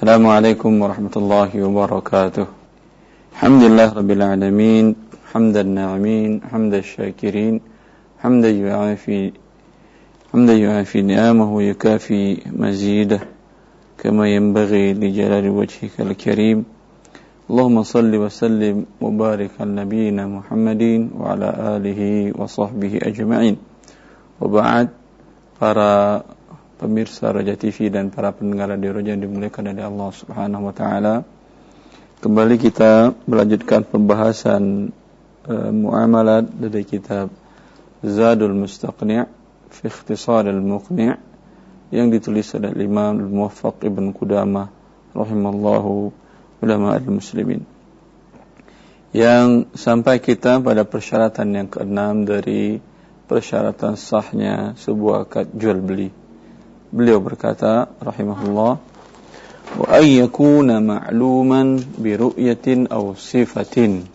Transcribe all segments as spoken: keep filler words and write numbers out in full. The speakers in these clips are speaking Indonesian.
Assalamualaikum warahmatullahi wabarakatuh. Alhamdulillah rabbil alamin, hamdan na'imin, hamdan syakirin, hamdan yu'afi hamdan yu'afi ni'amahu yukafi mazidah kama yanbaghi li jalali wajhikal karim. Allahumma salli wa sallim wa barik ala nabiyyina Muhammadin wa ala alihi wa sahbihi ajma'in. Wa ba'd, para pemirsa Roja T V dan para pendengar Radio Roja yang dimuliakan oleh Allah Subhanahu wa taala. Kembali kita melanjutkan pembahasan uh, muamalat dari kitab Zadul Mustaqni' fi Ikhtisar al-Muqni' yang ditulis oleh Imam Al-Muwaffaq Ibn Qudamah rahimallahu ulama al-muslimin. Yang sampai kita pada persyaratan yang keenam dari persyaratan sahnya sebuah akad jual beli. Beliau berkata rahimahullah, wa ay yakuna ma'luman bi ru'yatin aw sifatin.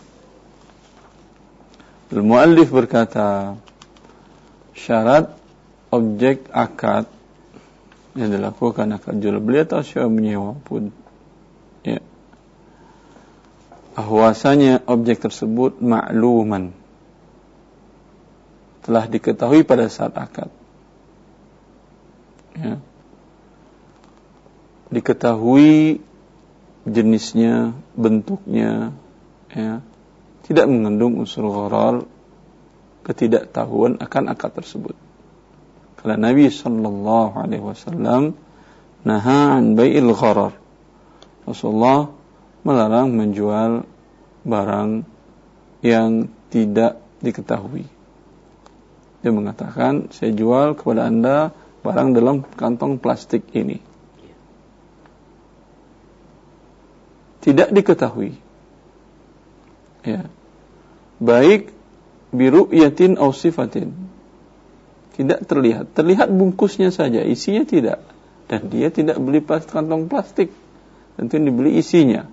Al-muallif berkata, syarat objek akad yang dilakukan akad jual beli atau sewa menyewa pun, ya, bahwasanya objek tersebut ma'luman, telah diketahui pada saat akad. Ya. Diketahui jenisnya, bentuknya, ya, tidak mengandung unsur gharar, ketidaktahuan akan akad tersebut. Karena Nabi sallallahu alaihi wasallam naha an bai'il gharar. Rasulullah melarang menjual barang yang tidak diketahui. Dia mengatakan, saya jual kepada Anda barang dalam kantong plastik ini. Tidak diketahui. Ya. Baik biru'yatin aw sifatin. Tidak terlihat. Terlihat bungkusnya saja, isinya tidak. Dan dia tidak beli plastik, kantong plastik. Tentu dibeli isinya.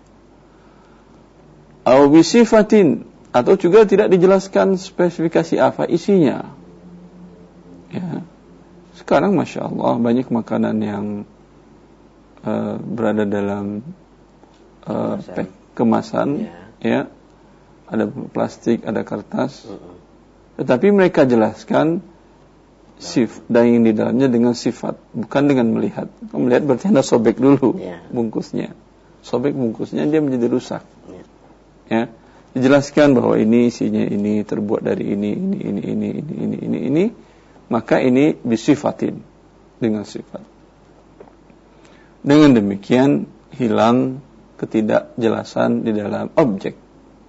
Aw bisifatin, atau juga tidak dijelaskan spesifikasi apa isinya. Ya. Sekarang Masya Allah banyak makanan yang uh, berada dalam uh, kemasan, pack, kemasan ya. Ya, ada plastik, ada kertas, uh-uh. tetapi mereka jelaskan sif daging di dalamnya dengan sifat, bukan dengan melihat. Kamu melihat berarti Anda sobek dulu yeah. bungkusnya, sobek bungkusnya, dia menjadi rusak. Yeah. Ya, dijelaskan bahwa ini isinya ini terbuat dari ini, ini, ini, ini, ini, ini, ini, ini. Maka ini bisifatin, dengan sifat. Dengan demikian hilang ketidakjelasan di dalam objek.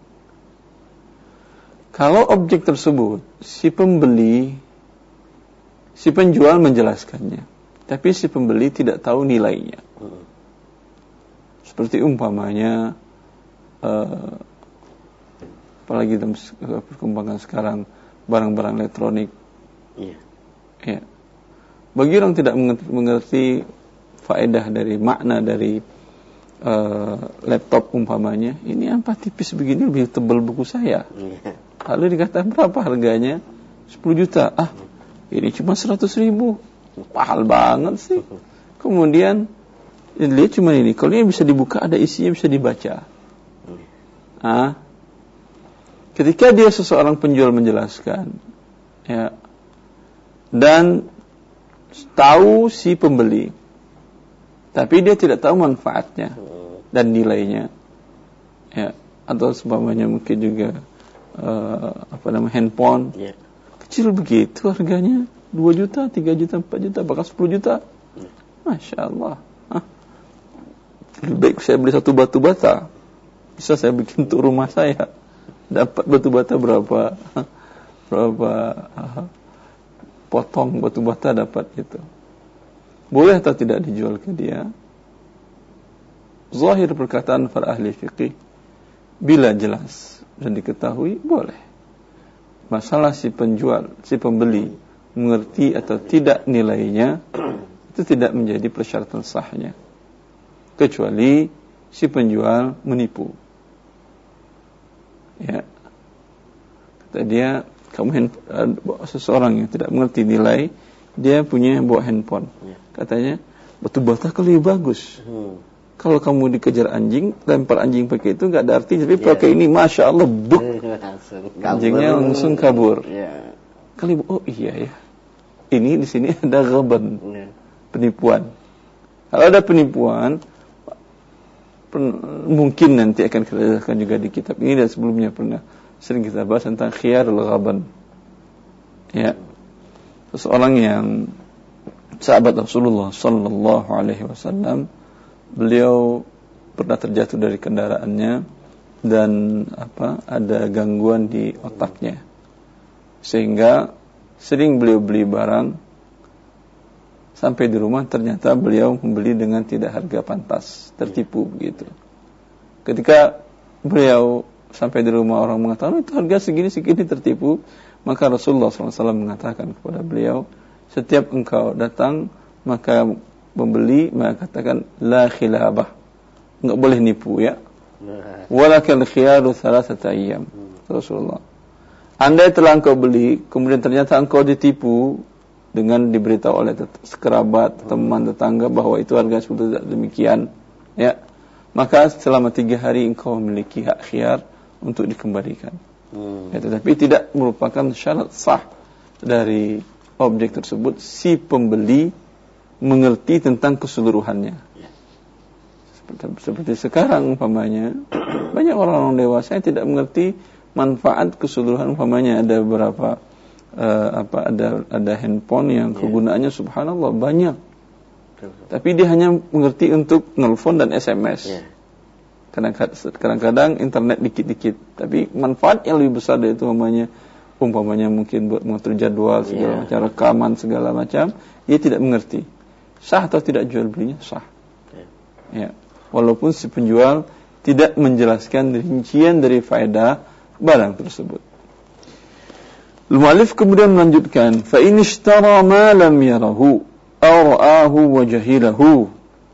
Kalau objek tersebut si pembeli, si penjual menjelaskannya, tapi si pembeli tidak tahu nilainya. Seperti umpamanya uh, apalagi dalam perkembangan sekarang barang-barang elektronik. Iya. Ya. Bagi orang tidak mengerti, mengerti faedah dari makna dari uh, laptop umpamanya, ini apa tipis begini, lebih tebal buku saya. Yeah. Lalu dikatakan berapa harganya? sepuluh juta. Ah, ini cuma seratus ribu. Mahal banget sih. Kemudian lihat cuma ini. Kalau ini bisa dibuka, ada isinya, bisa dibaca. Ah, ketika dia seseorang penjual menjelaskan, ya, dan tahu si pembeli, tapi dia tidak tahu manfaatnya dan nilainya, ya, atau sebagainya, mungkin juga uh, apa namanya handphone, yeah. kecil begitu harganya, dua juta, tiga juta, empat juta, bahkan sepuluh juta, yeah. Masya Allah. Hah. Lebih baik saya beli satu batu bata, bisa saya bikin untuk rumah saya, dapat batu bata berapa, berapa. Uh, potong batu bata dapat itu. Boleh atau tidak dijual ke dia? Zahir perkataan para ahli fikih, bila jelas dan diketahui, boleh. Masalah si penjual, si pembeli mengerti atau tidak nilainya, itu tidak menjadi persyaratan sahnya, kecuali si penjual menipu. Ya, kata dia, kamu hand, uh, seseorang yang tidak mengerti nilai, dia punya bawa handphone. Ya. Katanya, batu bata kan lebih bagus. Hmm. Kalau kamu dikejar anjing, lempar anjing pakai itu nggak ada arti. Tapi yeah. pakai ini, masya Allah, buk, anjingnya langsung kabur. Yeah. Kali, oh iya ya, ini di sini ada ghaban, yeah. penipuan. Kalau ada penipuan, pen- mungkin nanti akan kita jelaskan juga di kitab ini, dan sebelumnya pernah sering kita bahas tentang khiyarul ghaban. Ya, seseorang yang sahabat Rasulullah Sallallahu Alaihi Wasallam, beliau pernah terjatuh dari kendaraannya dan apa ada gangguan di otaknya, sehingga sering beliau beli barang, sampai di rumah ternyata beliau membeli dengan tidak harga pantas, tertipu begitu. Ketika beliau sampai di rumah, orang mengatakan oh, itu harga segini segini, tertipu. Maka Rasulullah shallallahu alaihi wasallam mengatakan kepada beliau, setiap engkau datang maka membeli, maka katakan la khilabah, enggak boleh nipu ya. Walakal khiyaru thalathata ayyam. Rasulullah, andai telah engkau beli kemudian ternyata engkau ditipu dengan diberitahu oleh kerabat, teman, tetangga bahwa itu harga sebetulnya demikian, ya, maka selama tiga hari engkau memiliki hak khiyar untuk dikembalikan. Hmm. Ya, tetapi tidak merupakan syarat sah dari objek tersebut si pembeli mengerti tentang keseluruhannya. Seperti, seperti sekarang umpamanya banyak orang-orang dewasa yang tidak mengerti manfaat keseluruhan. Umpamanya ada beberapa uh, apa ada ada handphone yang kegunaannya subhanallah banyak, tapi dia hanya mengerti untuk nelfon dan S M S. Yeah. Kadang-kadang internet dikit-dikit, tapi manfaat yang lebih besar dari itu umpamanya, umpamanya mungkin buat mengatur jadwal segala yeah. macam, rekaman segala macam, dia tidak mengerti. Sah atau tidak jual belinya? Sah. Yeah. Ya. Walaupun si penjual tidak menjelaskan rincian dari faedah barang tersebut. Al-mu'allif kemudian melanjutkan, fa in ishtara ma lam yarahu aw ra'ahu wa jahilahu.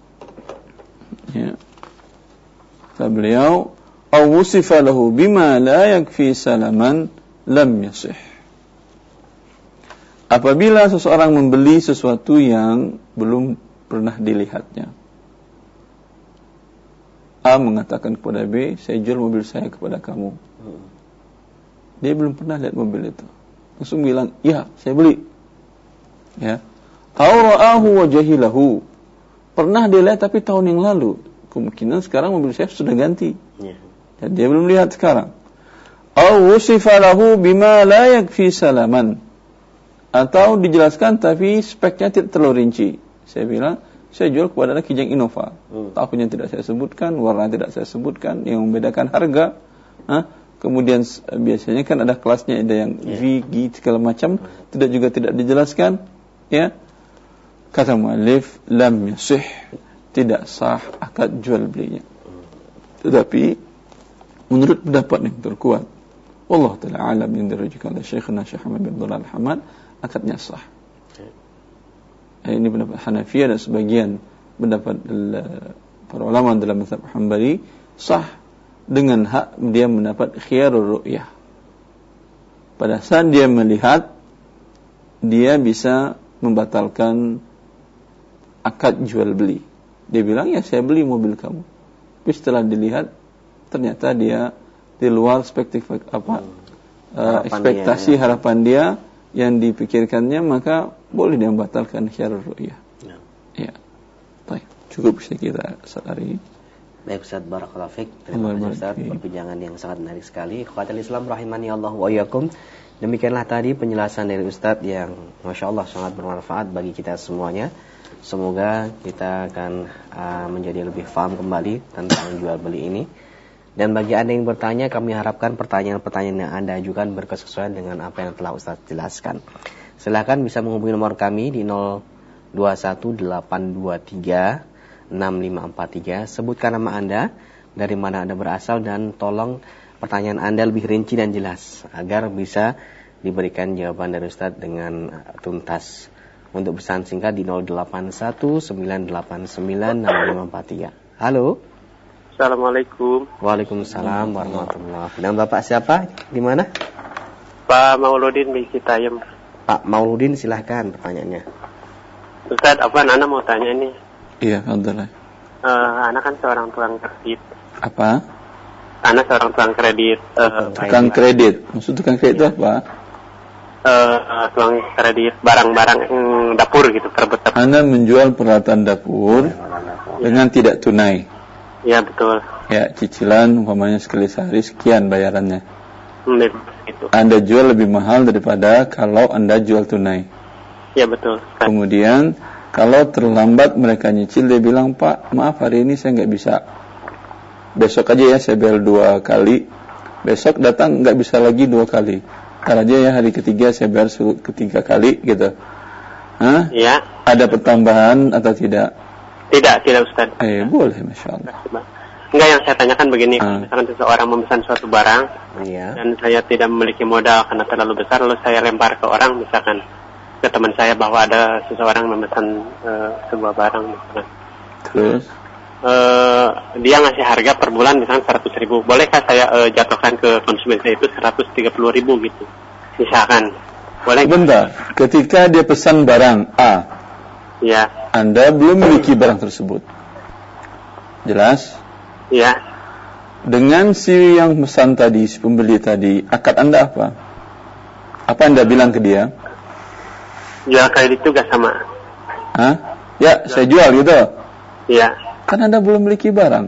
Ya. Kata beliau, aw wusifa lahu bima la yakfi salaman lam yasih. Apabila seseorang membeli sesuatu yang belum pernah dilihatnya. A mengatakan kepada B, saya jual mobil saya kepada kamu. Dia belum pernah lihat mobil itu. Langsung bilang, ya, saya beli. Ya. Aw ra'ahu wa jahilahu. Pernah dia lihat tapi tahun yang lalu. Kemungkinan sekarang mobil saya sudah ganti. Dan dia belum lihat sekarang. Aw wusifa lahu bima la yakfi salaman. Atau dijelaskan tapi speknya tidak terlalu rinci. Saya bilang, saya jual kepada Kijang Innova. Hmm. Tahunnya tidak saya sebutkan, warna tidak saya sebutkan, yang membedakan harga. Hah? Kemudian biasanya kan ada kelasnya, ada yang yeah. V, G, segala macam, hmm. tidak juga tidak dijelaskan. Ya, kata mu'allif, lam yasih, tidak sah akad jual belinya. Hmm. Tetapi menurut pendapat yang terkuat, wallahu ta'ala alam, yang dirajikan oleh Syekhna Syekh Ahmad bin Abdullah Al-Hamad, akadnya sah. Ini pendapat Hanafiyah dan sebagian pendapat para ulama dalam mazhab Hambali, sah dengan hak dia mendapat khiyarul ru'yah. Pada saat dia melihat, dia bisa membatalkan akad jual beli. Dia bilang, ya saya beli mobil kamu. Tapi setelah dilihat, ternyata dia di luar spektif apa uh, ekspektasi dia, harapan dia yang dipikirkannya, maka boleh dia membatalkan khiyarul ru'yah. Ya. Ya. Baik, cukup bisa kita saat hari ini. Baik Ustaz, barakallahu fiik. Terima kasih Ustaz, perbincangan yang sangat menarik sekali. Ikhwatul Islam rahimani Allah wa iyyakum. Demikianlah tadi penjelasan dari Ustaz yang Masya Allah sangat bermanfaat bagi kita semuanya. Semoga kita akan uh, menjadi lebih paham kembali tentang jual beli ini. Dan bagi Anda yang bertanya, kami harapkan pertanyaan-pertanyaan yang Anda ajukan berkesesuaian dengan apa yang telah Ustaz jelaskan. Silakan bisa menghubungi nomor kami di nol dua satu delapan dua tiga enam lima empat tiga. Sebutkan nama Anda, dari mana Anda berasal, dan tolong pertanyaan Anda lebih rinci dan jelas agar bisa diberikan jawaban dari Ustaz dengan tuntas. Untuk pesan singkat di nol delapan satu sembilan delapan sembilan enam lima empat tiga. Halo. Assalamualaikum. Waalaikumsalam warahmatullahi wabarakatuh. Dan Bapak siapa? Di mana? Pak Mauludin di Citayam. Pak Mauludin, silahkan pertanyaannya. Ustaz, apa Nana mau tanya ini? Iya, alhamdulillah. Uh, anak kan seorang tukang kredit. Apa? Anak seorang tukang kredit. Uh, tukang kredit. Maksud tukang kredit itu apa? Uh, uh, tukang kredit barang-barang mm, dapur gitu, terbet. Anda menjual peralatan dapur ya. Dengan tidak tunai. Iya, betul. Ya, cicilan umpamanya sekali sehari sekian bayarannya. Hmm, itu. Anda jual lebih mahal daripada kalau Anda jual tunai. Iya, betul. Kemudian kalau terlambat mereka nyicil, dia bilang, Pak, maaf hari ini saya nggak bisa. Besok aja ya saya bayar dua kali. Besok datang nggak bisa lagi dua kali. Ntar aja ya hari ketiga saya bayar ketiga kali gitu. Hah? Iya. Ada pertambahan atau tidak? Tidak, tidak Ustaz. Eh, boleh, Masya Allah. Enggak, yang saya tanyakan begini, ah. misalkan seseorang memesan suatu barang, iya. dan saya tidak memiliki modal karena terlalu besar, lalu saya lempar ke orang, misalkan ke teman saya bahwa ada seseorang memesan uh, sebuah barang, misalkan. Terus? Uh, dia ngasih harga per bulan misalkan seratus ribu, bolehkah saya uh, jatuhkan ke konsumen saya itu seratus tiga puluh ribu gitu, misalkan? Boleh? Bentar, ketika dia pesan barang A, ya. Anda belum memiliki barang tersebut, jelas? Ya. Dengan si yang pesan tadi, si pembeli tadi, akad Anda apa? Apa Anda bilang ke dia? Jual kredit juga sama. Hah? Ya, saya jual gitu. Iya. Kan Anda belum memiliki barang.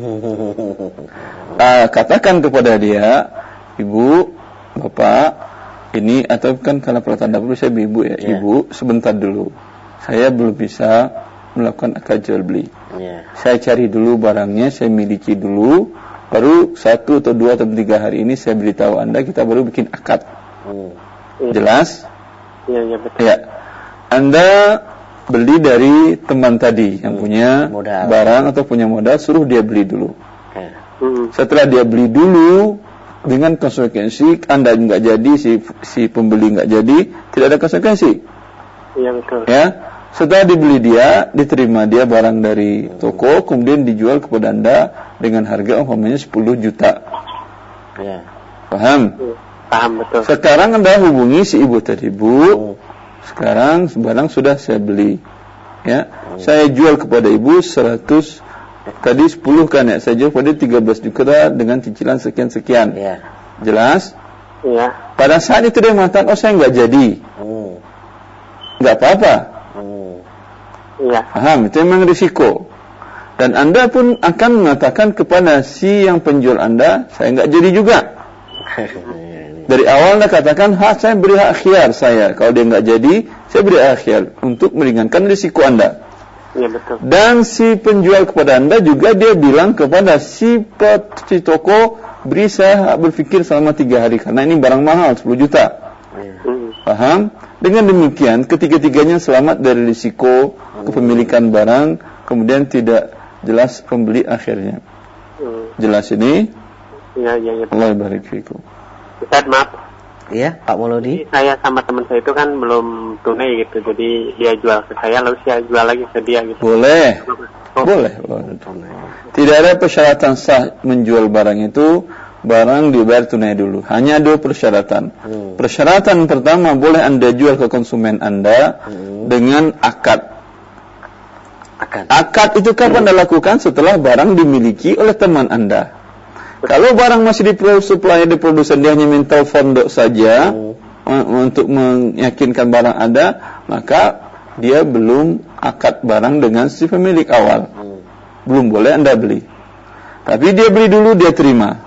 Ah, katakan kepada dia, Ibu, Bapak, ini atau kan kalau peralatan dapur saya ibu ya, yeah. Ibu, sebentar dulu. Saya belum bisa melakukan akad jual beli. Yeah. Saya cari dulu barangnya, saya miliki dulu, baru satu atau dua atau tiga hari ini saya beritahu Anda, kita baru bikin akad. Mm. Jelas? Iya, yeah, yeah, betul. Ya. Anda beli dari teman tadi yang hmm. punya modal. Barang atau punya modal, suruh dia beli dulu. Okay. Hmm. Setelah dia beli dulu, dengan konsekuensi Anda nggak jadi, si si pembeli nggak jadi, tidak ada konsekuensi. Iya, betul. Ya, setelah dibeli dia, diterima dia barang dari toko, kemudian dijual kepada Anda dengan harga umpamanya sepuluh juta. Ya. Paham? Hmm. Paham, betul. Sekarang Anda hubungi si ibu tadi, Bu. Hmm. Sekarang barang sudah saya beli, ya, hmm. saya jual kepada ibu seratus, tadi sepuluh kan ya, saya jual kepada tiga belas juta dengan cicilan sekian-sekian, ya. Jelas? Ya. Pada saat itu dia mengatakan, oh saya nggak jadi, hmm. nggak apa-apa, hmm. ya. Paham? Itu memang risiko, dan Anda pun akan mengatakan kepada si yang penjual Anda, saya nggak jadi juga. Dari awal Anda katakan, ha, saya beri hak khiar saya. Kalau dia nggak jadi, saya beri hak khiar untuk meringankan risiko Anda. Ya, betul. Dan si penjual kepada Anda juga dia bilang kepada si, si toko, beri saya hak berpikir selama tiga hari karena ini barang mahal sepuluh juta. Hmm. Paham? Dengan demikian, ketiga-tiganya selamat dari risiko kepemilikan barang, kemudian tidak jelas pembeli akhirnya. Hmm. Jelas ini? Ya, ya, ya. Allah barik fikum. Ustaz, maaf. Iya, Pak Mauludi. Saya sama teman saya itu kan belum tunai gitu, jadi dia jual ke saya, lalu saya jual lagi ke dia gitu. Boleh, oh. boleh, boleh. Tidak ada persyaratan sah menjual barang itu, barang dibayar tunai dulu. Hanya dua persyaratan. Hmm. Persyaratan pertama, boleh Anda jual ke konsumen Anda hmm. dengan akad. Akad. Akad itu kapan Anda lakukan? Setelah barang dimiliki oleh teman Anda. Kalau barang masih disuplai di produsen, dia hanya minta fondok saja hmm. untuk meyakinkan barang ada, maka dia belum akad barang dengan si pemilik awal. Hmm. Belum boleh Anda beli. Tapi dia beli dulu, dia terima.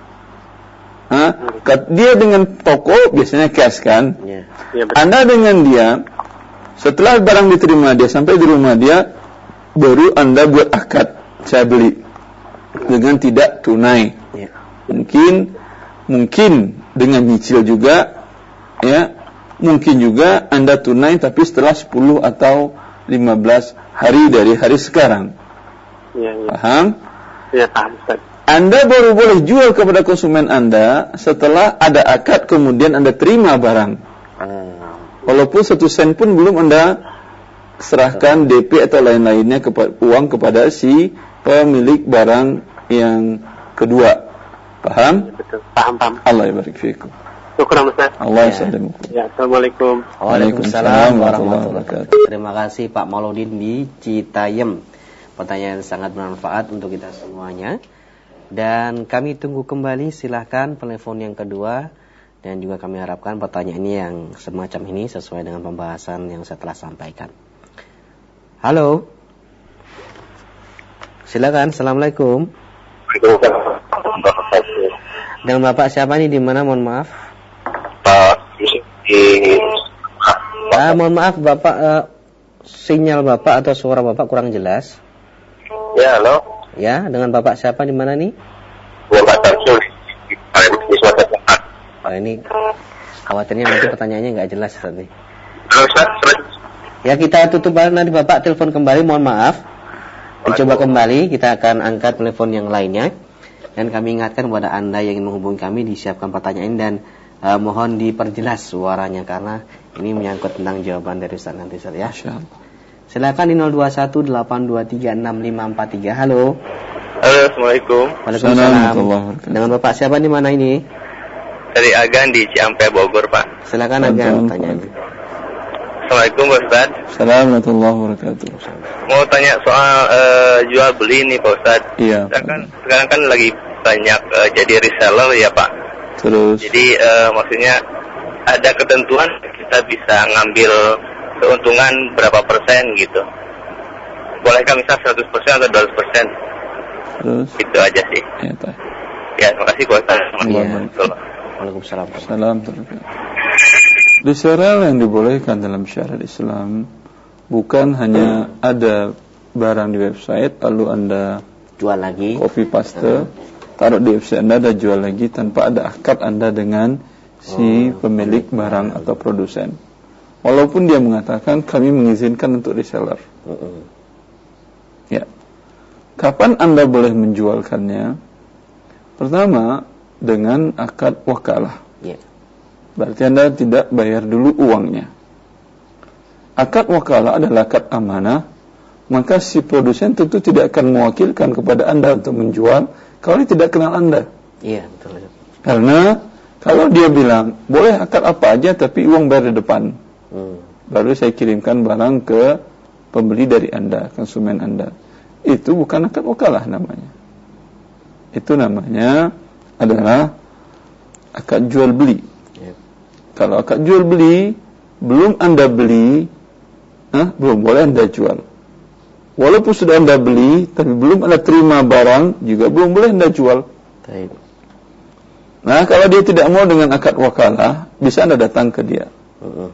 Hah? Dia dengan toko biasanya cash kan? Yeah. Yeah, Anda dengan dia, setelah barang diterima dia sampai di rumah dia, baru Anda buat akad, saya beli dengan tidak tunai. Ya. Mungkin mungkin dengan nyicil juga, ya. Mungkin juga Anda tunai tapi setelah sepuluh atau lima belas hari dari hari sekarang. Ya, ya. Paham? Ya, paham, Ustaz. Anda baru boleh jual kepada konsumen Anda setelah ada akad, kemudian Anda terima barang. Hmm. Walaupun satu sen pun belum Anda serahkan D P atau lain-lainnya kepada uang kepada si pemilik barang yang kedua. Paham? Betul. Paham, paham. Allah barik fiikum. Syukran, Ustaz. Allah yasalimu. Ya, Assalamualaikum. Waalaikumsalam warahmatullahi wabarakatuh. Terima kasih Pak Mauludin di Citayam. pertanyaan yang sangat bermanfaat untuk kita semuanya. Dan kami tunggu kembali, silahkan telepon yang kedua. Dan juga kami harapkan pertanyaan ini yang semacam ini sesuai dengan pembahasan yang saya telah sampaikan. Halo. Silakan. Assalamualaikum. Dengan Bapak siapa nih, di mana, mohon maaf? Pak Yusuf di... Ah, mohon maaf Bapak, uh, sinyal Bapak atau suara Bapak kurang jelas. Ya, halo. Ya, dengan Bapak siapa, di mana nih? Bapak Tansul di Sumatera Selatan. Oh, ini khawatirnya nanti pertanyaannya nggak jelas tadi. Halo, Ustaz. Ya, kita tutup nanti Bapak telepon kembali, mohon maaf. Dicoba kembali, kita akan angkat telepon yang lainnya. Dan kami ingatkan kepada Anda yang ingin menghubungi kami, disiapkan pertanyaan dan uh, mohon diperjelas suaranya karena ini menyangkut tentang jawaban dari Ustaz nanti, Ustaz, ya. Silakan di nol dua satu delapan dua tiga enam lima empat tiga. Halo. Halo, Assalamualaikum. Waalaikumsalam. Dengan Bapak siapa, di mana ini? Dari Agan di Ciampea, Bogor, Pak. Silakan Agan, pertanyaannya. Assalamualaikum, Pak Ustaz. Assalamualaikum warahmatullahi wabarakatuh. Mau tanya soal uh, jual beli nih, Pak Ustaz. Iya. Sekarang kan, sekarang kan lagi banyak uh, jadi reseller ya, Pak. Terus. Jadi uh, maksudnya ada ketentuan kita bisa ngambil keuntungan berapa persen gitu. Bolehkah misal seratus persen atau dua ratus persen? Terus. Itu aja sih. Ya, Pak. Ya, terima kasih Pak Ustaz. Waalaikumsalam. Salam. Reseller yang dibolehkan dalam syariat Islam bukan hanya ada barang di website lalu Anda jual lagi, copy paste, taruh di website Anda dan jual lagi tanpa ada akad Anda dengan si pemilik barang atau produsen. Walaupun dia mengatakan kami mengizinkan untuk reseller. Ya. Kapan Anda boleh menjualkannya? Pertama, dengan akad wakalah. Ya. Berarti Anda tidak bayar dulu uangnya. Akad wakalah adalah akad amanah, maka si produsen tentu tidak akan mewakilkan kepada Anda untuk menjual kalau dia tidak kenal Anda. Iya, betul. Karena kalau dia bilang, boleh akad apa aja tapi uang bayar di depan. Hmm. Baru saya kirimkan barang ke pembeli dari Anda, konsumen Anda. Itu bukan akad wakalah namanya. Itu namanya adalah akad jual beli. Yep. Kalau akad jual beli belum Anda beli, huh, belum boleh Anda jual. Walaupun sudah Anda beli, tapi belum Anda terima barang, juga belum boleh Anda jual. Baik. Nah, kalau dia tidak mau dengan akad wakalah, bisa Anda datang ke dia. Uh-uh.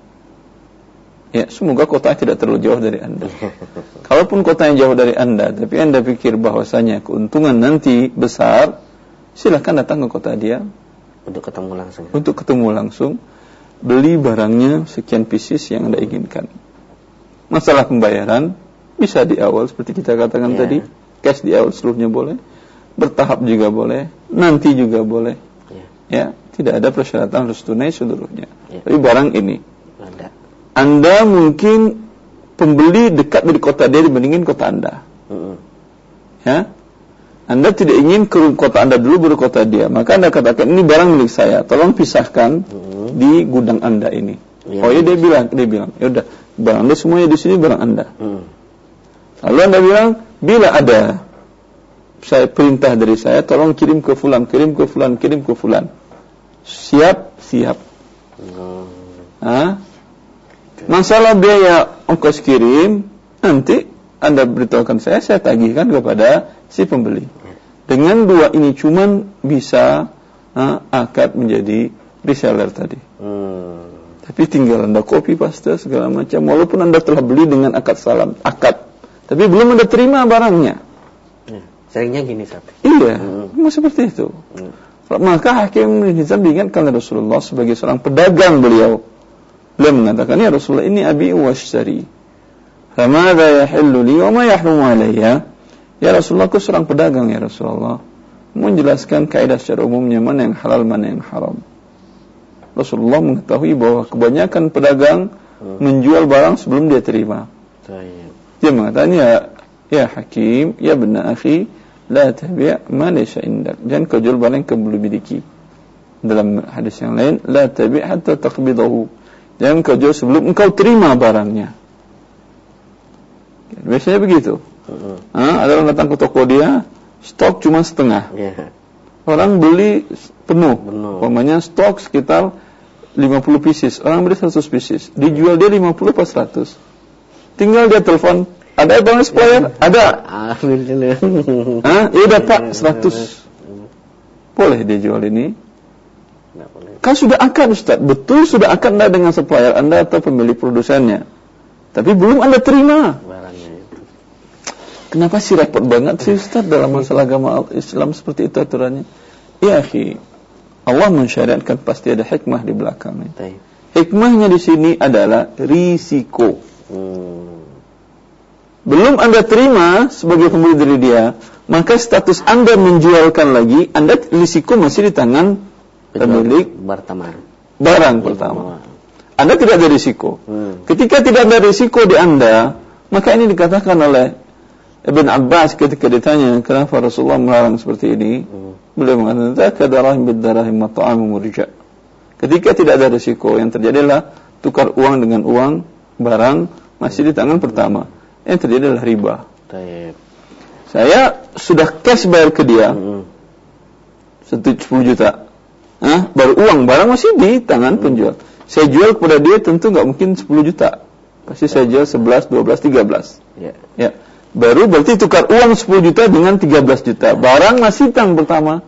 Ya, semoga kotanya tidak terlalu jauh dari Anda. Kalaupun kotanya jauh dari Anda, tapi Anda pikir bahwasanya keuntungan nanti besar, silakan datang ke kota dia untuk ketemu langsung. Untuk ketemu langsung, beli barangnya sekian pieces yang Anda inginkan. Masalah pembayaran bisa di awal seperti kita katakan yeah. tadi, cash di awal seluruhnya boleh, bertahap juga boleh, nanti juga boleh. Yeah. Ya, tidak ada persyaratan harus tunai seluruhnya. Yeah. Tapi barang ini ada. Anda mungkin pembeli dekat dari kota dia dibandingin kota Anda. Uh-uh. Ya, Anda tidak ingin ke kota Anda dulu baru kota dia, maka Anda katakan ini barang milik saya, tolong pisahkan uh-uh. di gudang Anda ini. Ya, oh ya dia bilang, dia bilang, ya udah barang Anda semuanya di sini barang Anda. Uh-uh. Lalu Anda bilang, bila ada saya perintah dari saya, tolong kirim ke fulan, kirim ke fulan, kirim ke fulan. Siap, siap. Uh-uh. Hah? Masalah biaya ongkos kirim nanti Anda beritahukan saya, saya tagihkan kepada si pembeli. Dengan dua ini cuman bisa ha, akad menjadi reseller tadi. Hmm. Tapi tinggal Anda copy paste segala macam. Walaupun Anda telah beli dengan akad salam, akad, tapi belum Anda terima barangnya. Hmm. Seringnya gini, Ustaz. Iya, hmm. seperti itu. Hmm. Maka Hakim bin Hizam diingatkan oleh Rasulullah sebagai seorang pedagang beliau. Beliau mengatakan, ya Rasulullah, ini abi washtari. Famadha yahillu li wa ma yahrumu alayya? Ya Rasulullah, aku seorang pedagang ya Rasulullah. Menjelaskan kaidah secara umumnya mana yang halal, mana yang haram. Rasulullah mengetahui bahwa kebanyakan pedagang hmm. menjual barang sebelum dia terima. Tayyib. Dia mengatakan, ya, ya Hakim, ya bena akhi, la tabi' ma laysa indak. Jangan kau jual barang yang kau belum miliki. Dalam hadis yang lain, la tabi' hatta taqbidahu. Jangan kau jual sebelum engkau terima barangnya. Biasanya begitu. Uh-uh. Nah, ada orang datang ke toko dia, stok cuma setengah. Yeah. Orang beli penuh. Umpamanya stok sekitar lima puluh pieces. Orang beli seratus pieces. Dijual dia lima puluh pas seratus. Tinggal dia telepon, ada bang supplier? Ada. Ah, ya udah Pak, seratus. Boleh dia jual ini? Kan sudah akad Ustaz. Betul sudah akad Anda dengan supplier Anda atau pemilik produsennya. Tapi belum Anda terima. Kenapa sih repot banget sih Ustaz dalam masalah agama Islam seperti itu aturannya? Ya akhi, Allah mensyariatkan pasti ada hikmah di belakangnya. Hikmahnya di sini adalah risiko. Hmm. Belum Anda terima sebagai pembeli dari dia, maka status Anda menjualkan lagi, Anda risiko masih di tangan pemilik pertama. Barang pertama. Anda tidak ada risiko. Hmm. Ketika tidak ada risiko di Anda, maka ini dikatakan oleh Ibn Abbas ketika ditanya kenapa Rasulullah melarang seperti ini, hmm. beliau mengatakan kadarahim bidarahim wa ta'amu murja. Ketika tidak ada risiko, yang terjadi adalah tukar uang dengan uang, barang masih di tangan pertama. Yang terjadi adalah riba. Taib. Saya sudah cash bayar ke dia hmm. sepuluh juta. Hah? Baru uang, barang masih di tangan penjual. Saya jual kepada dia tentu nggak mungkin sepuluh juta. Pasti saya jual sebelas, dua belas, tiga belas. Ya. Ya. Baru berarti tukar uang sepuluh juta dengan tiga belas juta. Barang masih tangan pertama.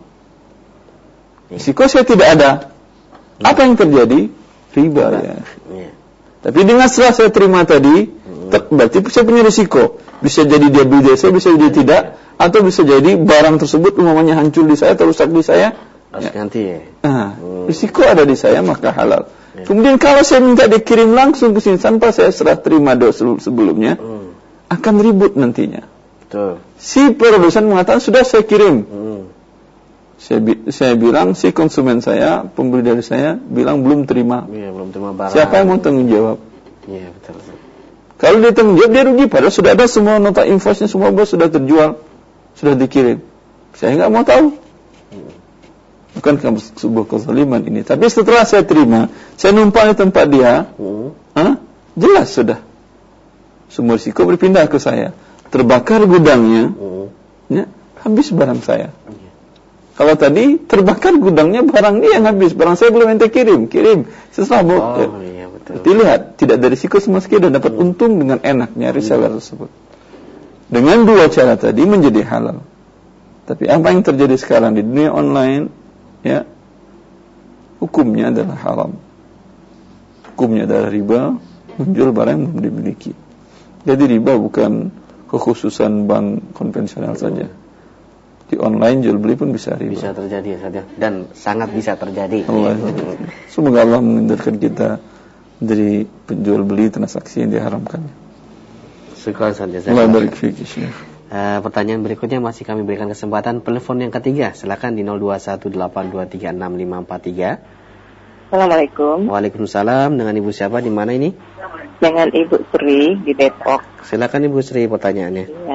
Risiko saya tidak ada. Apa yang terjadi? Riba ya. Ya. Tapi dengan setelah saya terima tadi, ter- berarti saya punya risiko. Bisa jadi dia beli saya, bisa jadi tidak, atau bisa jadi barang tersebut umumnya hancur di saya, atau rusak di saya. Harus ya. Ganti ya. Nah, hmm. risiko ada di saya maka halal. Ya. Kemudian kalau saya minta dikirim langsung ke sini tanpa saya serah terima dosa sebelumnya, hmm. akan ribut nantinya. Betul. Si produsen mengatakan sudah saya kirim. Hmm. Saya, saya bilang si konsumen saya, pembeli dari saya bilang belum terima. Iya, belum terima barang. Siapa yang mau tanggung jawab? Iya, betul. betul. Kalau dia tanggung jawab dia rugi, padahal sudah ada semua nota invoice-nya semua bos sudah terjual, sudah dikirim. Saya nggak mau tahu. Bukankah sebuah kezaliman ini? Tapi setelah saya terima, saya numpang di tempat dia, hmm. ah, jelas sudah. Semua risiko berpindah ke saya. Terbakar gudangnya, hmm. ya, habis barang saya. Hmm. Kalau tadi terbakar gudangnya, barang dia yang habis. Barang saya belum ente kirim, kirim. Setelah mau, oh, ya. Iya, betul. Dilihat, tidak ada risiko sama sekali dan dapat hmm. untung dengan enaknya reseller hmm. tersebut. Dengan dua cara tadi menjadi halal. Tapi apa yang terjadi sekarang di dunia online? Ya, hukumnya adalah haram. Hukumnya adalah riba, menjual barang yang belum dimiliki. Jadi riba bukan kekhususan bank konvensional saja. Di online jual beli pun bisa riba. Bisa terjadi saja dan sangat bisa terjadi. Allah. Semoga Allah menghindarkan kita dari penjual beli transaksi yang diharamkan. Syukur saja. Allah barik fiik, Syekh. Uh, pertanyaan berikutnya masih kami berikan kesempatan telepon yang ketiga. Silakan di nol dua satu delapan dua tiga enam lima empat tiga. Assalamualaikum. Waalaikumsalam. Dengan Ibu siapa di mana ini? Dengan Ibu Sri di Depok. Silakan Ibu Sri pertanyaannya. Iya.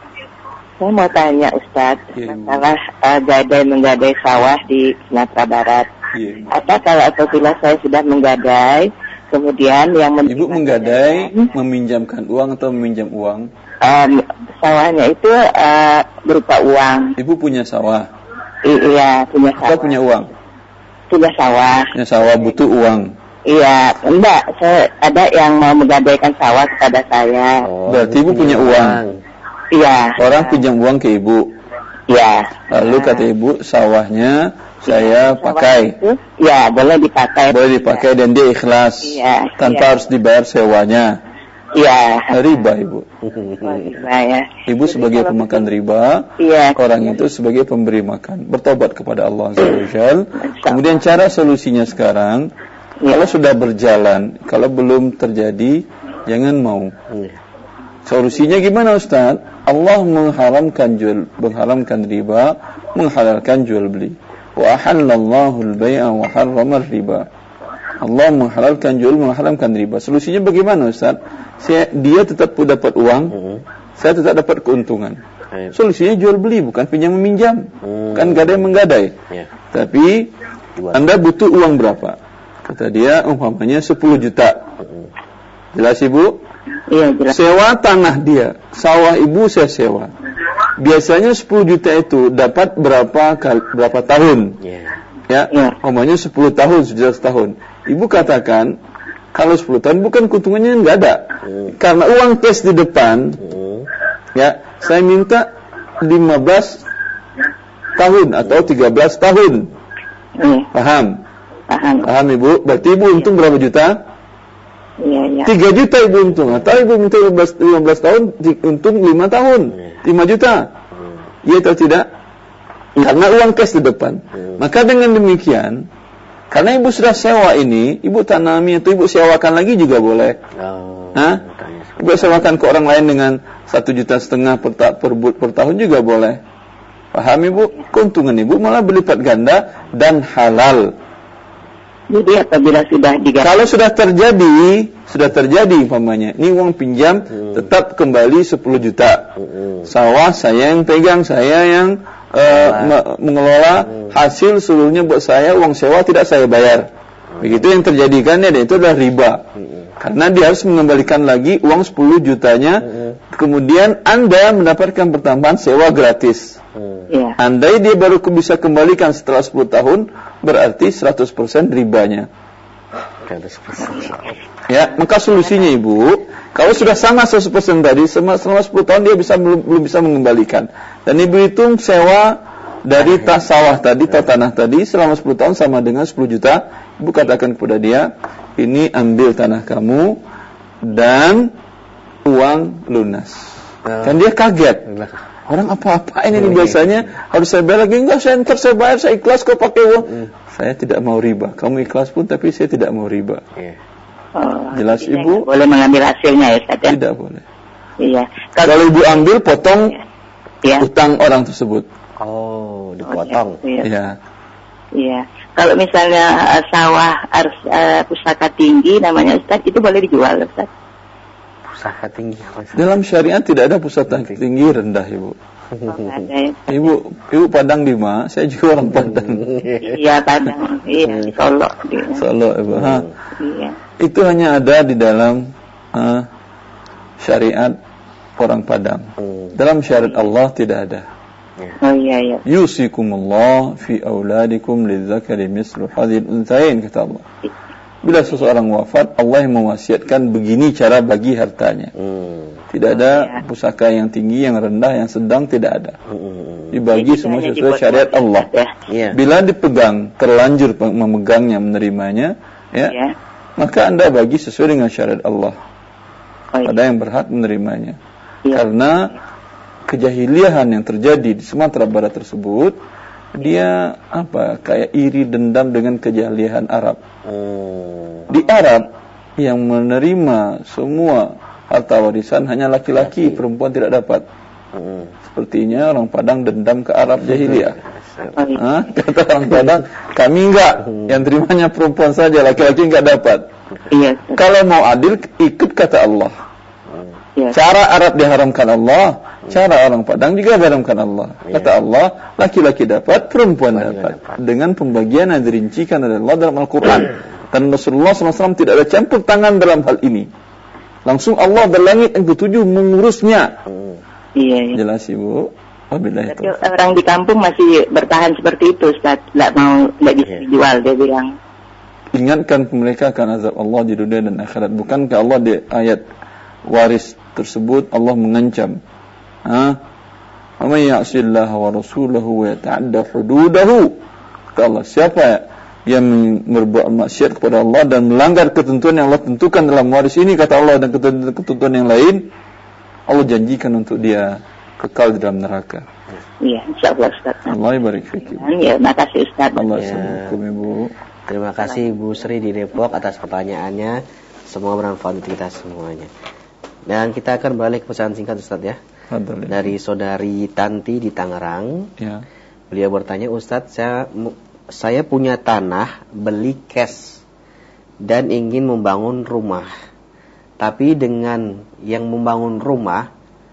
Saya mau tanya Ustadz ya, masalah uh, gadai menggadai sawah di Sumatera Barat. Ya. Apa kalau apabila saya sudah menggadai, kemudian yang Ibu menggadai kan, meminjamkan uang atau meminjam uang? Um, sawahnya itu uh, berupa uang. Ibu punya sawah? I- iya, punya sawah. Atau punya uang? Punya sawah. Punya sawah, butuh uang? Iya, enggak. Saya, ada yang mau menggadaikan sawah kepada saya. Oh, berarti Ibu punya uang? Iya. Orang pinjam uang ke Ibu? Iya. Lalu kata Ibu, sawahnya saya pakai? Iya, boleh dipakai. Boleh dipakai ya. Dan dia ikhlas? Iya. Tanpa ya. harus dibayar sewanya? Iya. Riba Ibu. Riba ya. Ibu sebagai pemakan riba, iya. Orang itu sebagai pemberi makan. Bertobat kepada Allah Azza wa Jalla. Kemudian cara solusinya sekarang, ya. Kalau sudah berjalan, kalau belum terjadi, jangan mau. Solusinya gimana Ustaz? Allah mengharamkan jual, mengharamkan riba, menghalalkan jual beli. Wa ahallallahu al-bai'a wa harrama riba. Allah menghalalkan jual, mengharamkan riba. Solusinya bagaimana Ustaz? Saya, dia tetap dapat uang, uh-huh. saya tetap dapat keuntungan. Uh-huh. Solusinya jual beli, bukan pinjam meminjam. Uh-huh. Kan gadai menggadai. Yeah. Tapi Dua. Anda butuh uang berapa? Kata dia umpamanya sepuluh juta. Uh-huh. Jelas Ibu? Iya, jelas. Sewa tanah dia, sawah ibu saya sewa. Biasanya sepuluh juta itu dapat berapa kali, berapa tahun? Yeah. Ya, yeah. Omanya sepuluh tahun, sudah setahun. Ibu katakan, kalau sepuluh tahun bukan keuntungannya nggak ada. Mm. Karena uang cash di depan, mm. ya, saya minta lima belas tahun atau tiga belas tahun. Mm. Paham? Paham. Paham Ibu? Berarti Ibu untung berapa juta? Iya, iya. tiga juta Ibu untung. Atau Ibu minta lima belas tahun, untung lima tahun. lima juta. Iya atau tidak? Karena uang cash di depan. Maka dengan demikian, karena Ibu sudah sewa ini, Ibu tanami atau Ibu sewakan lagi juga boleh. Oh, Hah? Ibu sewakan ke orang lain dengan satu juta setengah per, ta- per, per tahun juga boleh. Paham Ibu? Keuntungan Ibu malah berlipat ganda dan halal. Jadi apabila sudah diganti, kalau sudah terjadi, sudah terjadi umpamanya, ini uang pinjam hmm. tetap kembali sepuluh juta. Hmm. Sawah saya yang pegang, saya yang uh, me- mengelola, hmm. hasil seluruhnya buat saya, uang sewa tidak saya bayar. Hmm. Begitu yang terjadi kan ya, itu adalah riba. Hmm. Karena dia harus mengembalikan lagi uang sepuluh jutanya, hmm. kemudian Anda mendapatkan pertambahan sewa gratis. Hmm. Ya. Andai dia baru bisa kembalikan setelah sepuluh tahun, berarti seratus persen ribanya. Ya, maka solusinya Ibu, kalau sudah sama seratus persen tadi, selama sepuluh tahun dia bisa belum, belum bisa mengembalikan. Dan Ibu hitung sewa dari tas sawah tadi, tas tanah tadi selama sepuluh tahun sama dengan sepuluh juta. Ibu katakan kepada dia, ini ambil tanah kamu dan uang lunas. Kan dia kaget. Orang apa-apa ini nih biasanya harus saya bayar lagi. Enggak, saya ntar saya bayar, saya ikhlas kok pakai uang. Hmm. Saya tidak mau riba. Kamu ikhlas pun tapi saya tidak mau riba. Yeah. Oh, jelas Ibu? Boleh mengambil hasilnya ya Ustaz? Tidak boleh. Iya. Kalau, Kalau Ibu ambil potong ya. utang orang tersebut. Oh, dipotong. Iya. Iya. Iya. Kalau misalnya uh, sawah harus uh, pusaka tinggi namanya Ustaz, itu boleh dijual Ustaz? Pusaka tinggi. Dalam syariat tidak ada pusaka tinggi rendah Ibu. Oh, Ibu, Ibu Padang di mana? Saya juga orang Padang. Iya Padang, iya Solo. Solo Ibu. Ha. Iya. Itu hanya ada di dalam uh, syariat orang Padang. Hmm. Dalam syariat Allah tidak ada. Oh iya iya. Yusikumullah fi auladikum lidzakari mislu hadzil unthayain, kata Allah. Bila seseorang wafat, Allah yang mewasiatkan begini cara bagi hartanya. Hmm. Tidak ada pusaka yang tinggi, yang rendah, yang sedang, tidak ada. Hmm. Dibagi jadi semua sesuai syariat Allah. Ya. Bila dipegang, terlanjur memegangnya, menerimanya, ya, ya, maka Anda bagi sesuai dengan syariat Allah. Oh, ya. Pada yang berhak menerimanya. Ya. Karena kejahiliahan yang terjadi di Sumatera Barat tersebut, dia apa kayak iri dendam dengan kejahiliahan Arab. Hmm. Di Arab yang menerima semua harta warisan hanya laki-laki, perempuan tidak dapat. Hmm. Sepertinya orang Padang dendam ke Arab jahiliyah. Hah? Kata orang Padang, kami enggak, yang terimanya perempuan saja, laki-laki enggak dapat. Iya. Kalau mau adil, ikut kata Allah. Iya. Cara Arab diharamkan Allah, cara orang Padang juga diharamkan Allah. Kata Allah, laki-laki dapat, perempuan dapat. Dengan pembagian yang dirincikan oleh Allah dalam Al-Quran. Dan Rasulullah shallallahu alaihi wasallam tidak ada campur tangan dalam hal ini. Langsung Allah dari langit yang ketujuh mengurusnya. Iya, iya. Jelas Ibu? Wabillahi taufiq. Orang di kampung masih bertahan seperti itu, Ustaz. Tidak mau, tidak bisa dijual, dia bilang. Ingatkan mereka akan azab Allah di dunia dan akhirat. Bukankah Allah di ayat waris tersebut Allah mengancam, ha, "Wa may ya'sillaha wa rasulahu wa yata'adda hududahu." Kata Allah, siapa yang berbuat maksiat kepada Allah dan melanggar ketentuan yang Allah tentukan dalam waris ini, kata Allah, dan ketentuan yang lain, Allah janjikan untuk dia kekal di dalam neraka. Iya, insyaallah Ustaz. Allah barik fik. Ya, makasih Ustaz. Allah ya. Assalamualaikum Ibu. Terima kasih Bu Sri di Depok atas pertanyaannya. Semoga bermanfaat untuk kita semuanya. Dan kita akan balik ke pesan singkat Ustaz ya. Adil. Dari saudari Tanti di Tangerang. Ya. Beliau bertanya, Ustaz, saya saya punya tanah, beli cash dan ingin membangun rumah. Tapi dengan yang membangun rumah,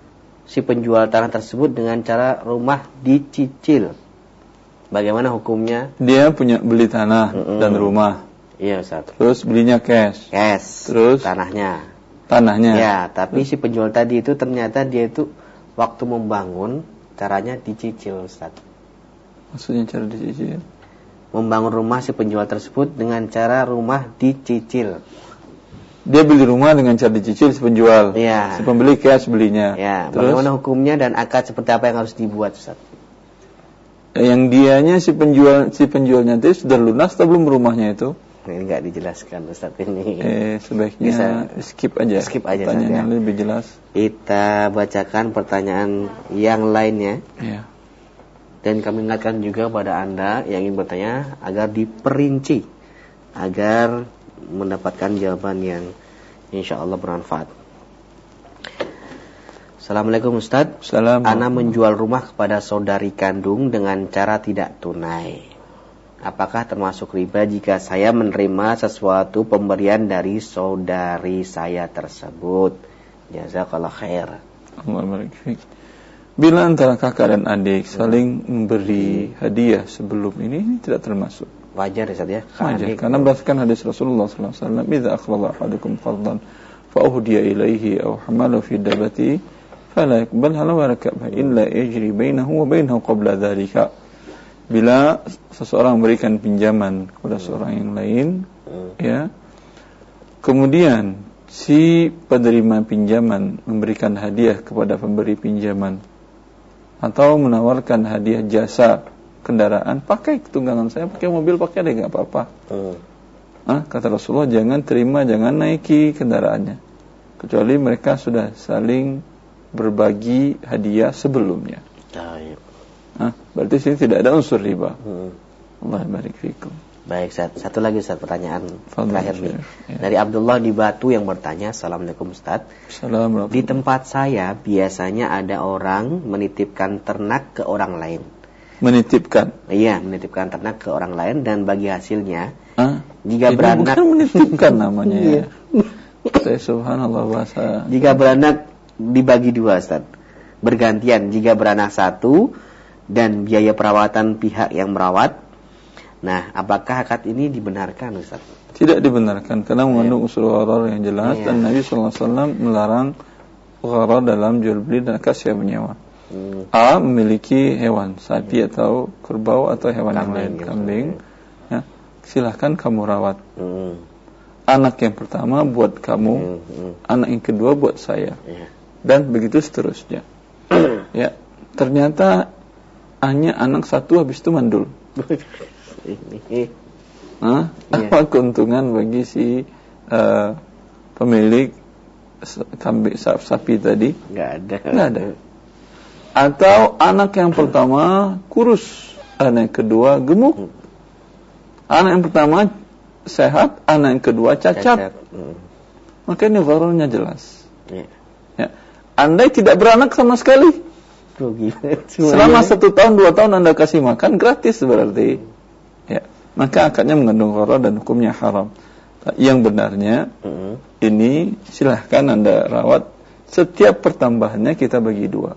si penjual tanah tersebut dengan cara rumah dicicil. Bagaimana hukumnya? Dia punya beli tanah mm-mm. dan rumah. Iya Ustaz. Terus belinya cash. Cash. Terus tanahnya. tanahnya. Ya, tapi si penjual tadi itu ternyata dia itu waktu membangun caranya dicicil, Ustaz. Maksudnya cara dicicil? Membangun rumah si penjual tersebut dengan cara rumah dicicil. Dia beli rumah dengan cara dicicil si penjual. Ya. Si pembeli cash belinya. Ya. Terus? Bagaimana hukumnya dan akad seperti apa yang harus dibuat, Ustaz? Yang dianya si penjual si penjualnya itu sudah lunas atau belum rumahnya itu? Ini enggak dijelaskan, Ustaz ini. Eh, sebaiknya Bisa, skip aja. Skip aja pertanyaan ya. lebih jelas. Kita bacakan pertanyaan yang lainnya. Iya. Dan kami ingatkan juga pada Anda yang ingin bertanya agar diperinci agar mendapatkan jawaban yang insyaallah bermanfaat. Assalamualaikum Ustaz. Assalamualaikum. Ana menjual rumah kepada saudari kandung dengan cara tidak tunai. Apakah termasuk riba jika saya menerima sesuatu pemberian dari saudari saya tersebut? Jazakallah khair. Allah barik fiik. Bila antara kakak dan adik saling memberi hadiah sebelum ini, ini tidak termasuk. Wajar ya Ustaz ya? Wajar, karena berdasarkan hadis Rasulullah sallallahu alaihi wasallam, "Idza aqrada ahadukum qardan fa uhdiya ilaihi aw hamala fi dabati fala yaqbalha wa rakabha illa yajri bainahu wa bainahu qabla dzalika." Bila seseorang memberikan pinjaman kepada seorang yang lain, ya, kemudian si penerima pinjaman memberikan hadiah kepada pemberi pinjaman atau menawarkan hadiah jasa kendaraan, pakai tunggangan saya, pakai mobil, pakai deh, nggak apa-apa. Hmm. Ah, kata Rasulullah, jangan terima, jangan naiki kendaraannya, kecuali mereka sudah saling berbagi hadiah sebelumnya. Ah, iya. Ah, berarti sini tidak ada unsur riba. Hmm. Allah barik fikum. Baik, Ustaz. Satu lagi Ustaz, pertanyaan Fadil, terakhir nih. Ya. Dari Abdullah di Batu yang bertanya, Assalamualaikum Ustaz. Assalamualaikum. Di tempat saya biasanya ada orang menitipkan ternak ke orang lain. Menitipkan? Iya, menitipkan ternak ke orang lain dan bagi hasilnya, ah? jika Ini beranak bukan menitipkan namanya ya. Saya subhanallah bahasa. Jika beranak dibagi dua, Ustaz. Bergantian, jika beranak satu dan biaya perawatan pihak yang merawat. Nah, apakah akad ini dibenarkan, Ustaz? Tidak dibenarkan karena mengandung unsur gharar yang jelas, yeah. Dan Nabi sallallahu alaihi wasallam melarang gharar dalam jual beli dan akad sewa menyewa. Hmm. A memiliki hewan, sapi atau kerbau atau hewan kambing, yang lain, gitu. Kambing, ya, silahkan kamu rawat. Hmm. Anak yang pertama buat kamu, hmm. Hmm. Anak yang kedua buat saya, yeah. Dan begitu seterusnya. Ya, ternyata hanya anak satu habis itu mandul. Hah? Yeah. Apa keuntungan bagi si uh, pemilik kambing sapi tadi? Nggak ada. Nggak ada. Atau anak yang pertama kurus, anak yang kedua gemuk. Anak yang pertama sehat, anak yang kedua cacat. cacat. Hmm. Maka ini ghararnya jelas. Yeah. Ya. Andai tidak beranak sama sekali, selama satu tahun dua tahun Anda kasih makan gratis berarti, ya, maka akadnya mengandung gharar dan hukumnya haram. Yang benarnya uh-huh. ini silahkan Anda rawat, setiap pertambahannya kita bagi dua,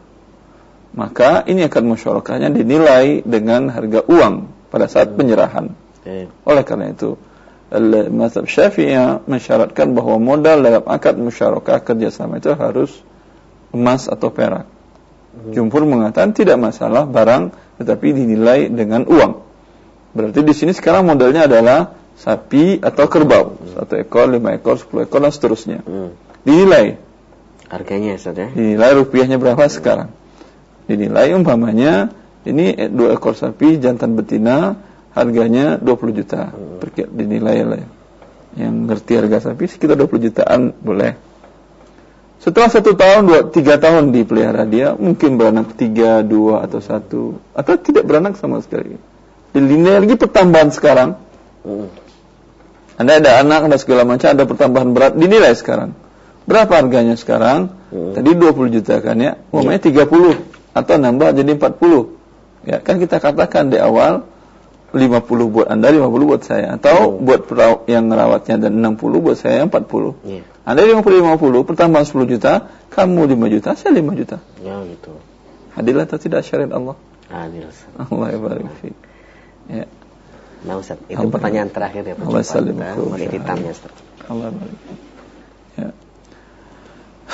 maka ini akad musyarakahnya dinilai dengan harga uang pada saat penyerahan. Okay. Oleh karena itu mazhab Syafi'i mensyaratkan bahwa modal dalam akad musyarakah kerjasama itu harus emas atau perak. Jumhur mengatakan tidak masalah barang, tetapi dinilai dengan uang. Berarti di sini sekarang modelnya adalah sapi atau kerbau, satu ekor, lima ekor, sepuluh ekor dan seterusnya. Dinilai harganya, Ustaz ya. Dinilai rupiahnya berapa sekarang. Dinilai umpamanya ini dua ekor sapi jantan betina, harganya dua puluh juta. Dinilai lah. Yang ngerti harga sapi sekitar dua puluh jutaan boleh. Setelah satu tahun, dua, tiga tahun dipelihara dia, mungkin beranak tiga, dua, atau satu, atau tidak beranak sama sekali. Dinilai lagi pertambahan sekarang. Hmm. Anda ada anak, ada segala macam, ada pertambahan berat, dinilai sekarang. Berapa harganya sekarang? Hmm. Tadi dua puluh juta kan ya, umumnya tiga puluh, atau nambah jadi empat puluh. Ya, kan kita katakan di awal, lima puluh buat Anda, lima puluh buat saya. Atau hmm. buat yang merawatnya dan enam puluh buat saya, empat puluh. Yeah. Anda lima puluh lima puluh, pertambahan sepuluh juta, kamu lima juta, saya lima juta. Ya gitu. Adil atau tidak syariat Allah? Adil. Allah barik fiik. Ya. Nah Ustaz, itu Allah pertanyaan terakhir ya Pak. Allah salim. Menititamnya Ustaz. Allah barik. Ya.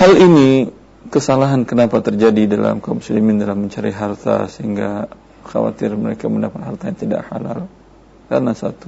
hal ini kesalahan kenapa terjadi dalam kaum muslimin dalam mencari harta sehingga khawatir mereka mendapat harta yang tidak halal. Karena satu,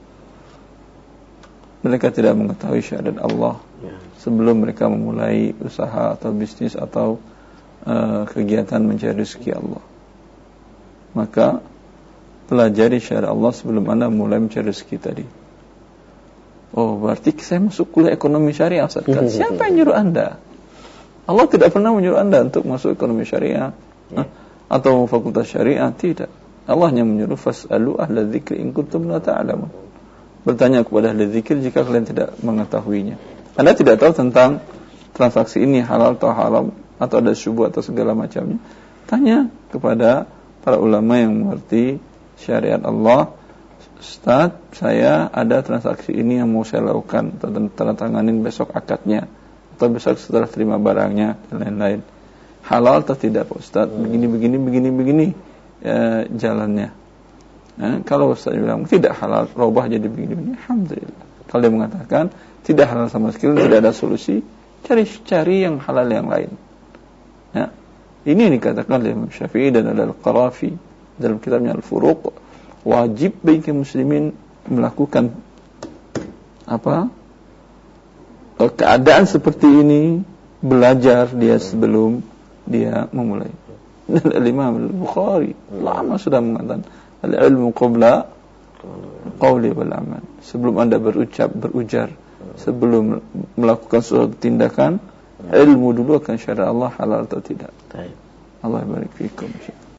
mereka tidak mengetahui syahadat Allah sebelum mereka memulai usaha atau bisnis atau uh, kegiatan mencari rezeki Allah. Maka pelajari syahadat Allah sebelum Anda mulai mencari rezeki tadi. Oh, berarti saya masuk kuliah ekonomi syariah, Ustaz. Siapa yang nyuruh Anda? Allah tidak pernah menyuruh Anda untuk masuk ekonomi syariah ya. Atau fakultas syariah, tidak. Allah hanya menyuruh fas'alu ahla dzikri in kuntum la ta'lamun. Bertanya kepada ahli dzikir jika kalian tidak mengetahuinya. Anda tidak tahu tentang transaksi ini halal atau haram atau ada syubhat atau segala macamnya. Tanya kepada para ulama yang mengerti syariat Allah. Ustaz, saya ada transaksi ini yang mau saya lakukan atau tanda tanganin besok akadnya atau besok setelah terima barangnya dan lain-lain. Halal atau tidak Pak Ustaz? Begini begini begini begini ya, jalannya. Nah, kalau Ustaz bilang tidak halal, robah jadi begini-begini, alhamdulillah. Kalau dia mengatakan tidak halal sama sekali, tidak ada solusi, cari-cari yang halal yang lain. Ya. Ini yang dikatakan oleh Imam Syafi'i dan Al-Qarafi dalam kitabnya Al-Furuq, wajib bagi muslimin melakukan apa? Keadaan seperti ini, belajar dia sebelum dia memulai. Dan Al-Imam Al-Bukhari lama sudah mengatakan al-ilmu qabla qawli wal amal. Sebelum Anda berucap, berujar, sebelum melakukan suatu tindakan, ilmu dulu akan syariat Allah halal atau tidak. Allah barik fikum.